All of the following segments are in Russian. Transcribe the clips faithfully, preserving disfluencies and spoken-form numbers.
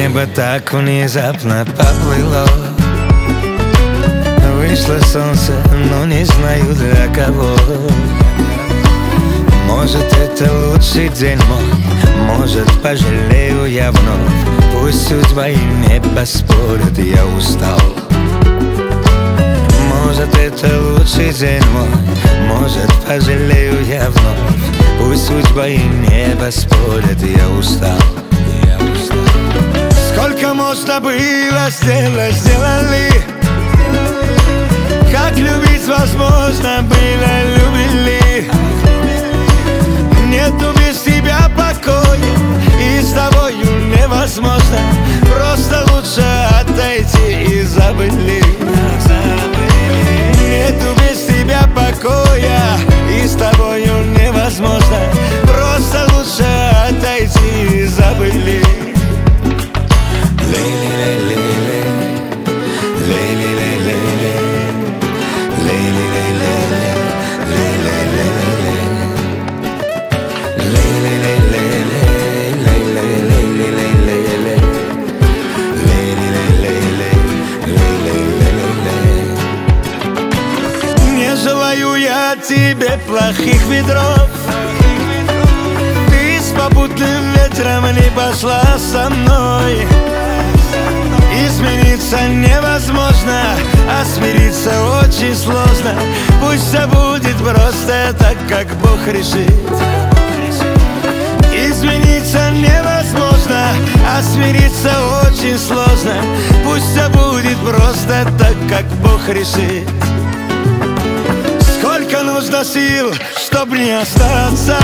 небо так внезапно поплыло. Вышло солнце, но не знаю для кого. Может, это лучший день мой, может, пожалею я вновь. Пусть судьба и небо спорят, я устал. Может, это лучший день мой, может, пожалею я вновь. Пусть судьба и небо спорят, я устал. Сколько можно было сделать, сделали. Как любить возможно было, любили. Нету без тебя покоя, и с тобою невозможно. Просто лучше отойти и забыли. Нету без тебя покоя, и с тобою невозможно. Просто лучше отойти и забыли. Не желаю я тебе плохих ветров. Ты с попутным ветром не пошла со мной. Измениться невозможно, а смириться очень сложно. Пусть все будет просто так, как Бог решит. Измениться невозможно, а смириться очень сложно. Пусть все будет просто так, как Бог решит. Сколько нужно сил, чтобы не остаться,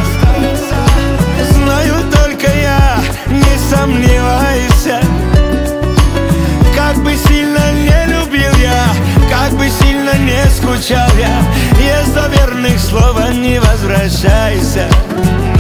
знаю только я, не сомневайся. Как бы сильно не любил я, как бы сильно не скучал я, есть до верных слов, не возвращайся.